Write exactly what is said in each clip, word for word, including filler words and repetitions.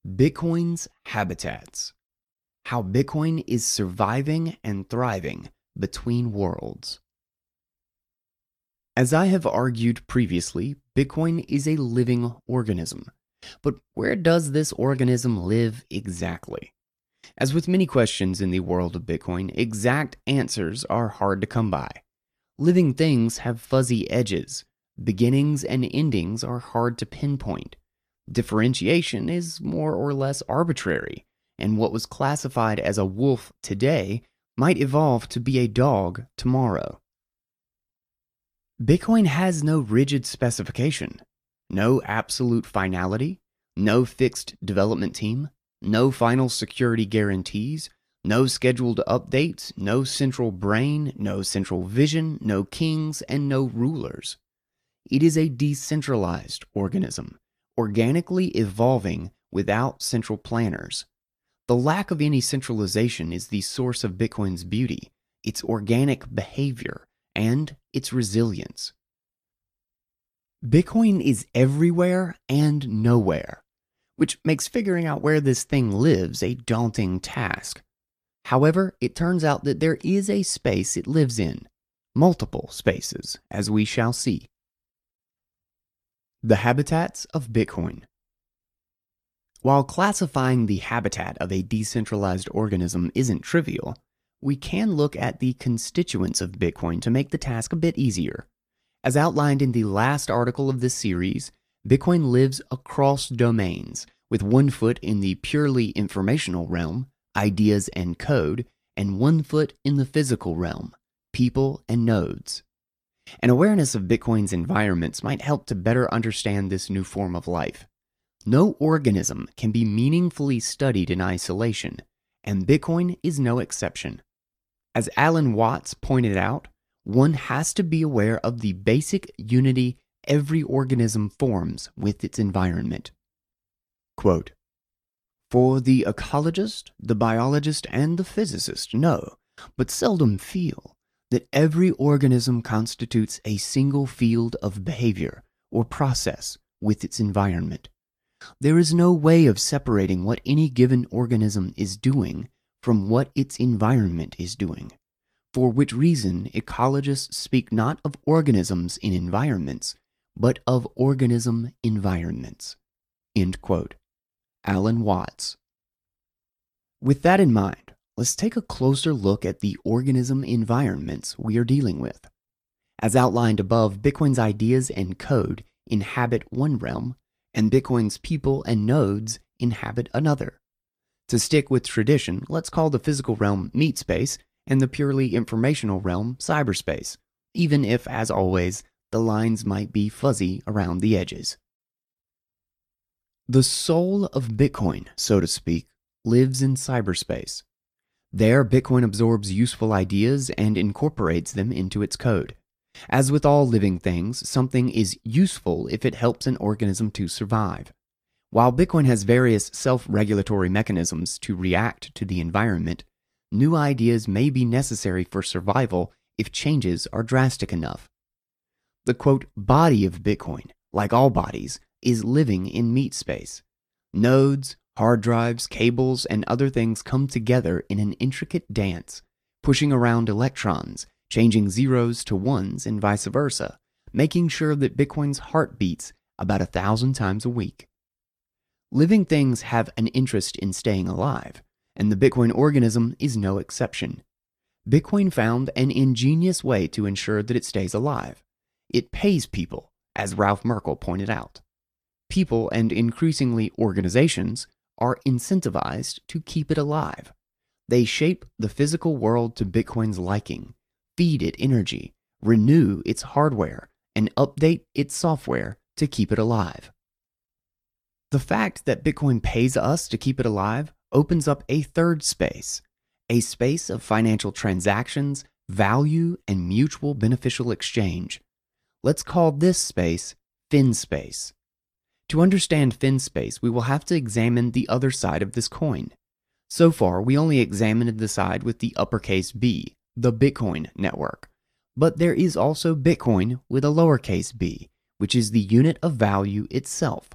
Bitcoin's habitats. How Bitcoin is surviving and thriving between worlds. As I have argued previously, Bitcoin is a living organism. But where does this organism live exactly? As with many questions in the world of Bitcoin, exact answers are hard to come by. Living things have fuzzy edges. Beginnings and endings are hard to pinpoint. Differentiation is more or less arbitrary, and what was classified as a wolf today might evolve to be a dog tomorrow. Bitcoin has no rigid specification, no absolute finality, no fixed development team, no final security guarantees, no scheduled updates, no central brain, no central vision, no kings, and no rulers. It is a decentralized organism, organically evolving without central planners. The lack of any centralization is the source of Bitcoin's beauty, its organic behavior, and its resilience. Bitcoin is everywhere and nowhere, which makes figuring out where this thing lives a daunting task. However, it turns out that there is a space it lives in, multiple spaces, as we shall see. The habitats of Bitcoin. While classifying the habitat of a decentralized organism isn't trivial, we can look at the constituents of Bitcoin to make the task a bit easier. As outlined in the last article of this series, Bitcoin lives across domains, with one foot in the purely informational realm, ideas and code, and one foot in the physical realm, people and nodes. An awareness of Bitcoin's environments might help to better understand this new form of life. No organism can be meaningfully studied in isolation, and Bitcoin is no exception. As Alan Watts pointed out, one has to be aware of the basic unity every organism forms with its environment. Quote, "For the ecologist, the biologist, and the physicist know, but seldom feel, that every organism constitutes a single field of behavior or process with its environment. There is no way of separating what any given organism is doing from what its environment is doing, for which reason ecologists speak not of organisms in environments, but of organism environments." End quote. Alan Watts. With that in mind, let's take a closer look at the organism environments we are dealing with. As outlined above, Bitcoin's ideas and code inhabit one realm, and Bitcoin's people and nodes inhabit another. To stick with tradition, let's call the physical realm meat space and the purely informational realm cyberspace, even if, as always, the lines might be fuzzy around the edges. The soul of Bitcoin, so to speak, lives in cyberspace. There, Bitcoin absorbs useful ideas and incorporates them into its code. As with all living things, something is useful if it helps an organism to survive. While Bitcoin has various self-regulatory mechanisms to react to the environment, new ideas may be necessary for survival if changes are drastic enough. The quote, body of Bitcoin, like all bodies, is living in meat space. Nodes, hard drives, cables, and other things come together in an intricate dance, pushing around electrons, changing zeros to ones and vice versa, making sure that Bitcoin's heart beats about a thousand times a week. Living things have an interest in staying alive, and the Bitcoin organism is no exception. Bitcoin found an ingenious way to ensure that it stays alive. It pays people, as Ralph Merkle pointed out. People, and increasingly organizations, are incentivized to keep it alive. They shape the physical world to Bitcoin's liking, feed it energy, renew its hardware, and update its software to keep it alive. The fact that Bitcoin pays us to keep it alive opens up a third space, a space of financial transactions, value, and mutual beneficial exchange. Let's call this space FinSpace. To understand FinSpace, we will have to examine the other side of this coin. So far, we only examined the side with the uppercase B, the Bitcoin network. But there is also Bitcoin with a lowercase b, which is the unit of value itself,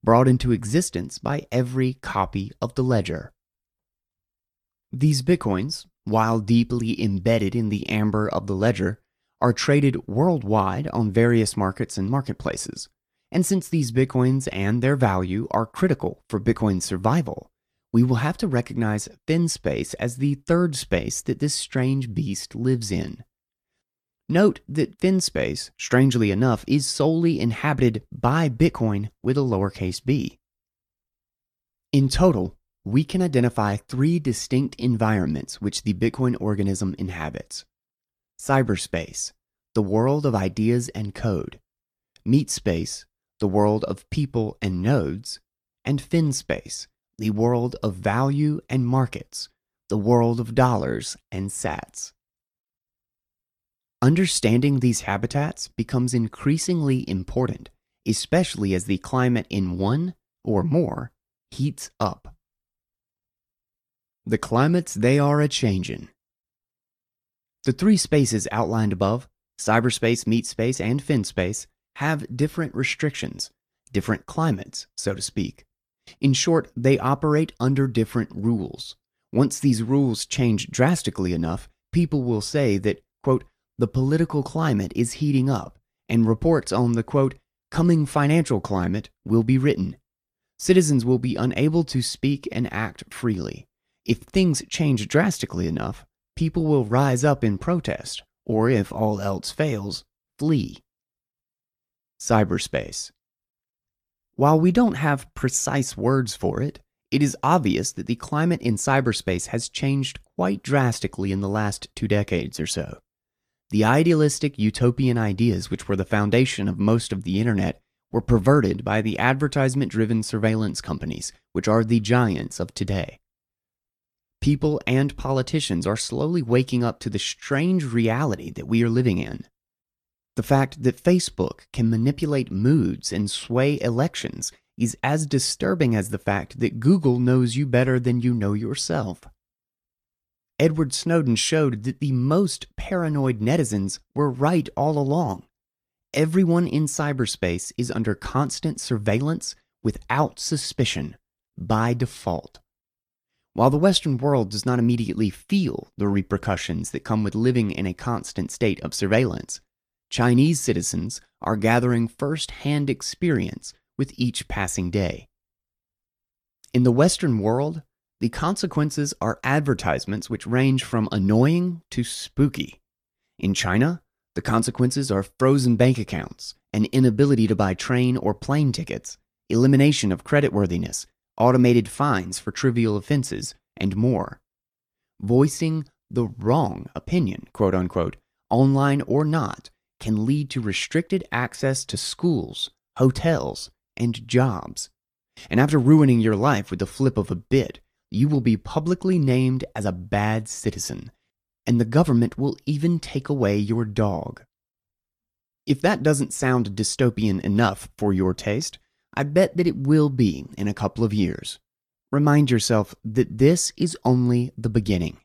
brought into existence by every copy of the ledger. These bitcoins, while deeply embedded in the amber of the ledger, are traded worldwide on various markets and marketplaces. And since these bitcoins and their value are critical for Bitcoin's survival, we will have to recognize FinSpace as the third space that this strange beast lives in. Note that FinSpace, strangely enough, is solely inhabited by Bitcoin with a lowercase b. In total, we can identify three distinct environments which the Bitcoin organism inhabits: cyberspace, the world of ideas and code; meatspace, the world of people and nodes; and FinSpace, the world of value and markets, the world of dollars and sats. Understanding these habitats becomes increasingly important, especially as the climate in one or more heats up. The climates they are a-changin'. The three spaces outlined above, cyberspace, meatspace, and FinSpace, have different restrictions, different climates, so to speak. In short, they operate under different rules. Once these rules change drastically enough, people will say that, quote, the political climate is heating up, and reports on the, quote, coming financial climate will be written. Citizens will be unable to speak and act freely. If things change drastically enough, people will rise up in protest, or if all else fails, flee. Cyberspace. While we don't have precise words for it, it is obvious that the climate in cyberspace has changed quite drastically in the last two decades or so. The idealistic utopian ideas which were the foundation of most of the internet were perverted by the advertisement-driven surveillance companies, which are the giants of today. People and politicians are slowly waking up to the strange reality that we are living in. The fact that Facebook can manipulate moods and sway elections is as disturbing as the fact that Google knows you better than you know yourself. Edward Snowden showed that the most paranoid netizens were right all along. Everyone in cyberspace is under constant surveillance without suspicion, by default. While the Western world does not immediately feel the repercussions that come with living in a constant state of surveillance, Chinese citizens are gathering first-hand experience with each passing day. In the Western world, the consequences are advertisements which range from annoying to spooky. In China, the consequences are frozen bank accounts, an inability to buy train or plane tickets, elimination of creditworthiness, automated fines for trivial offenses, and more. Voicing the wrong opinion, quote unquote, online or not, can lead to restricted access to schools, hotels, and jobs. And after ruining your life with the flip of a bit, you will be publicly named as a bad citizen, and the government will even take away your dog. If that doesn't sound dystopian enough for your taste, I bet that it will be in a couple of years. Remind yourself that this is only the beginning.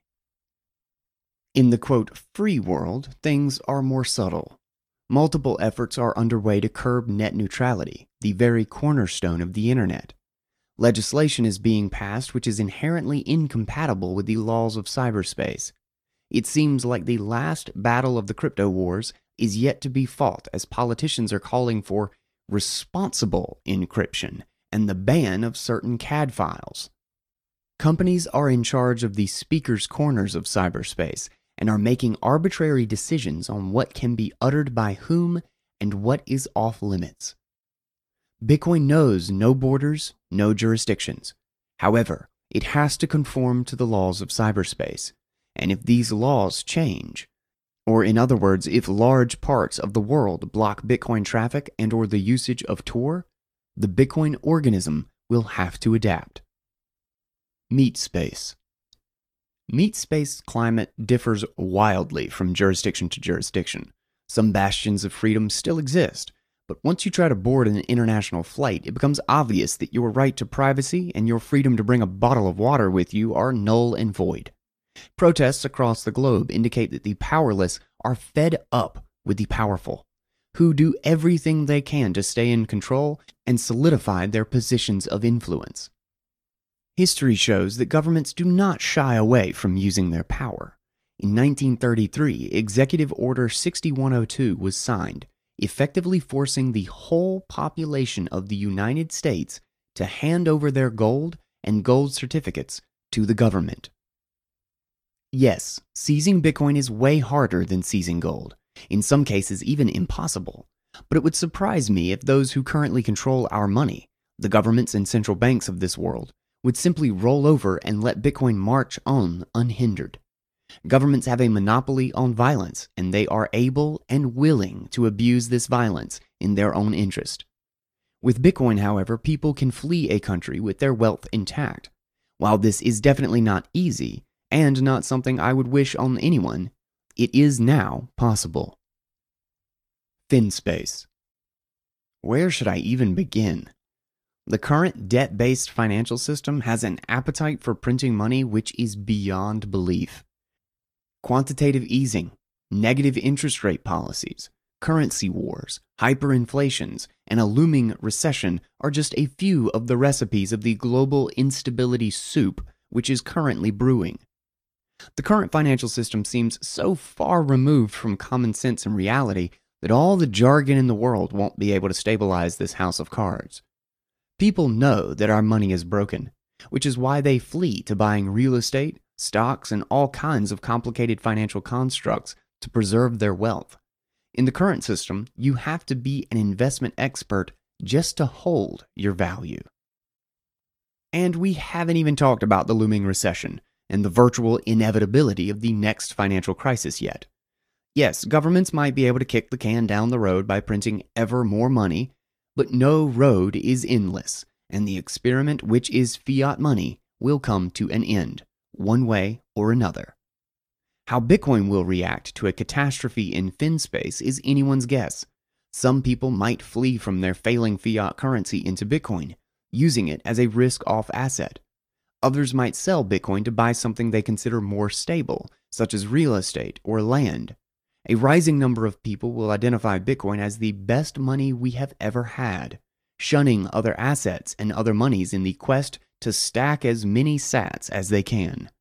In the, quote, free world, things are more subtle. Multiple efforts are underway to curb net neutrality, the very cornerstone of the internet. Legislation is being passed which is inherently incompatible with the laws of cyberspace. It seems like the last battle of the crypto wars is yet to be fought, as politicians are calling for responsible encryption and the ban of certain C A D files. Companies are in charge of the speaker's corners of cyberspace and are making arbitrary decisions on what can be uttered by whom and what is off limits. Bitcoin knows no borders, no jurisdictions. However, it has to conform to the laws of cyberspace, and if these laws change, or in other words, if large parts of the world block Bitcoin traffic and or the usage of Tor, the Bitcoin organism will have to adapt. Meatspace. Meatspace climate differs wildly from jurisdiction to jurisdiction. Some bastions of freedom still exist, but once you try to board an international flight, it becomes obvious that your right to privacy and your freedom to bring a bottle of water with you are null and void. Protests across the globe indicate that the powerless are fed up with the powerful. who do everything they can to stay in control and solidify their positions of influence. History shows that governments do not shy away from using their power. In nineteen thirty-three, Executive Order sixty-one oh two was signed, effectively forcing the whole population of the United States to hand over their gold and gold certificates to the government. Yes, seizing Bitcoin is way harder than seizing gold, in some cases even impossible, but it would surprise me if those who currently control our money, the governments and central banks of this world, would simply roll over and let Bitcoin march on unhindered. Governments have a monopoly on violence, and they are able and willing to abuse this violence in their own interest. With Bitcoin, however, people can flee a country with their wealth intact. While this is definitely not easy, and not something I would wish on anyone, it is now possible. FinSpace. Where should I even begin? The current debt-based financial system has an appetite for printing money which is beyond belief. Quantitative easing, negative interest rate policies, currency wars, hyperinflations, and a looming recession are just a few of the recipes of the global instability soup which is currently brewing. The current financial system seems so far removed from common sense and reality that all the jargon in the world won't be able to stabilize this house of cards. People know that our money is broken, which is why they flee to buying real estate, stocks, and all kinds of complicated financial constructs to preserve their wealth. In the current system, you have to be an investment expert just to hold your value. And we haven't even talked about the looming recession and the virtual inevitability of the next financial crisis yet. Yes, governments might be able to kick the can down the road by printing ever more money, but no road is endless, and the experiment which is fiat money will come to an end, one way or another. How Bitcoin will react to a catastrophe in FinSpace is anyone's guess. Some people might flee from their failing fiat currency into Bitcoin, using it as a risk-off asset. Others might sell Bitcoin to buy something they consider more stable, such as real estate or land. A rising number of people will identify Bitcoin as the best money we have ever had, shunning other assets and other monies in the quest to stack as many sats as they can.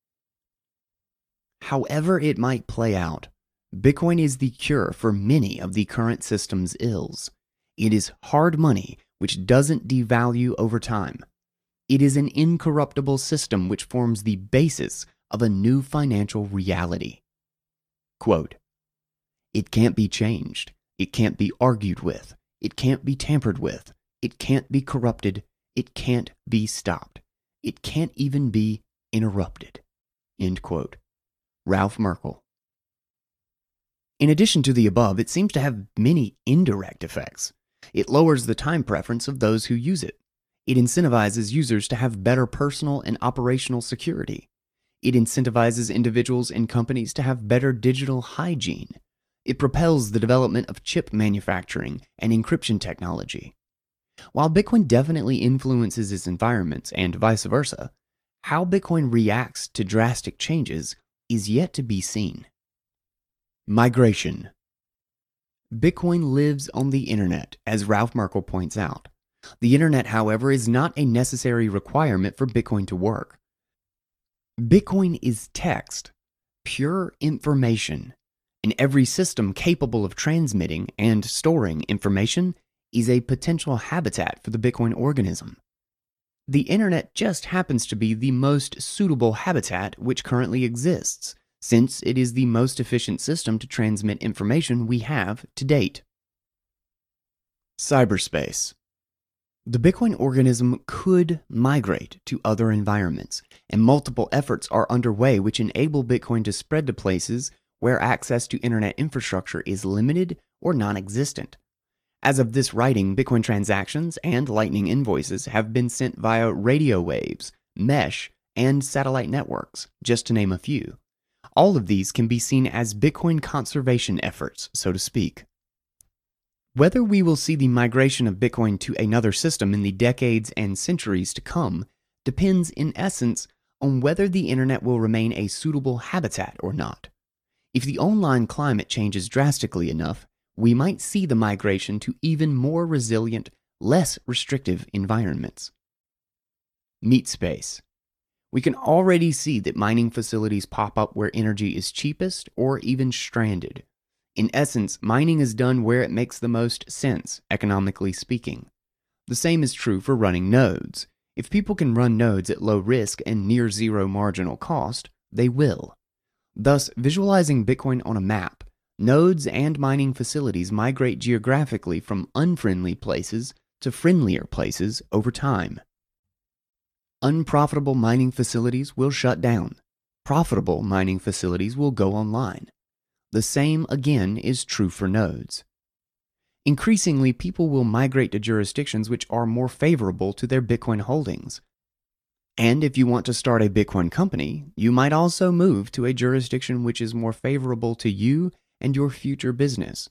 However it might play out, Bitcoin is the cure for many of the current system's ills. It is hard money which doesn't devalue over time. It is an incorruptible system which forms the basis of a new financial reality. Quote, "It can't be changed. It can't be argued with. It can't be tampered with. It can't be corrupted. It can't be stopped. It can't even be interrupted." End quote. Ralph Merkle. In addition to the above, it seems to have many indirect effects. It lowers the time preference of those who use it. It incentivizes users to have better personal and operational security. It incentivizes individuals and companies to have better digital hygiene. It propels the development of chip manufacturing and encryption technology. While Bitcoin definitely influences its environments and vice versa, how Bitcoin reacts to drastic changes is yet to be seen. Migration. Bitcoin lives on the internet, as Ralph Merkle points out. The internet, however, is not a necessary requirement for Bitcoin to work. Bitcoin is text, pure information, and every system capable of transmitting and storing information is a potential habitat for the Bitcoin organism. The internet just happens to be the most suitable habitat which currently exists, since it is the most efficient system to transmit information we have to date. Cyberspace. The Bitcoin organism could migrate to other environments, and multiple efforts are underway which enable Bitcoin to spread to places where access to internet infrastructure is limited or non-existent. As of this writing, Bitcoin transactions and Lightning invoices have been sent via radio waves, mesh, and satellite networks, just to name a few. All of these can be seen as Bitcoin conservation efforts, so to speak. Whether we will see the migration of Bitcoin to another system in the decades and centuries to come depends in essence on whether the internet will remain a suitable habitat or not. If the online climate changes drastically enough, we might see the migration to even more resilient, less restrictive environments. Meat space. We can already see that mining facilities pop up where energy is cheapest or even stranded. In essence, mining is done where it makes the most sense, economically speaking. The same is true for running nodes. If people can run nodes at low risk and near zero marginal cost, they will. Thus, visualizing Bitcoin on a map, nodes and mining facilities migrate geographically from unfriendly places to friendlier places over time. Unprofitable mining facilities will shut down. Profitable mining facilities will go online. The same, again, is true for nodes. Increasingly, people will migrate to jurisdictions which are more favorable to their Bitcoin holdings. And if you want to start a Bitcoin company, you might also move to a jurisdiction which is more favorable to you and your future business.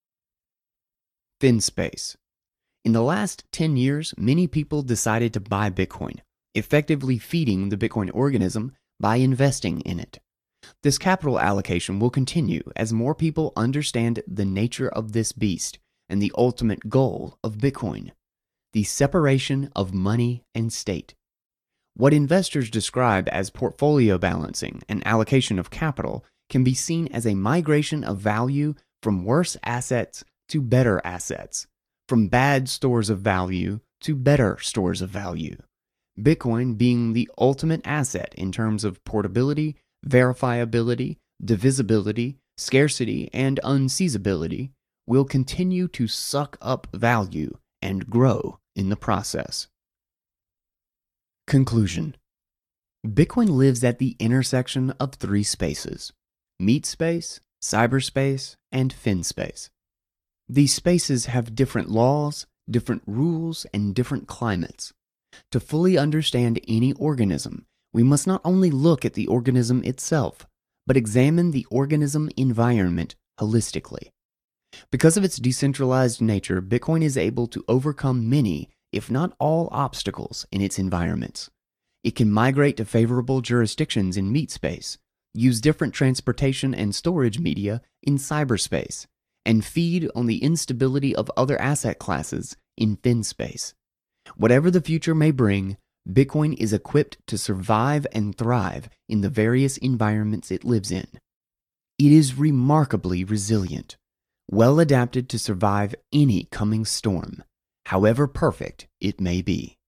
FinSpace. In the last ten years, many people decided to buy Bitcoin, effectively feeding the Bitcoin organism by investing in it. This capital allocation will continue as more people understand the nature of this beast and the ultimate goal of Bitcoin, the separation of money and state. What investors describe as portfolio balancing and allocation of capital can be seen as a migration of value from worse assets to better assets, from bad stores of value to better stores of value. Bitcoin being the ultimate asset in terms of portability, verifiability, divisibility, scarcity, and unseizability, will continue to suck up value and grow in the process. Conclusion. Bitcoin lives at the intersection of three spaces: meat space, cyberspace, and FinSpace. These spaces have different laws, different rules, and different climates. To fully understand any organism, we must not only look at the organism itself, but examine the organism environment holistically. Because of its decentralized nature, Bitcoin is able to overcome many, if not all, obstacles in its environments. It can migrate to favorable jurisdictions in meat space, use different transportation and storage media in cyberspace, and feed on the instability of other asset classes in FinSpace. Whatever the future may bring, Bitcoin is equipped to survive and thrive in the various environments it lives in. It is remarkably resilient, well adapted to survive any coming storm, however perfect it may be.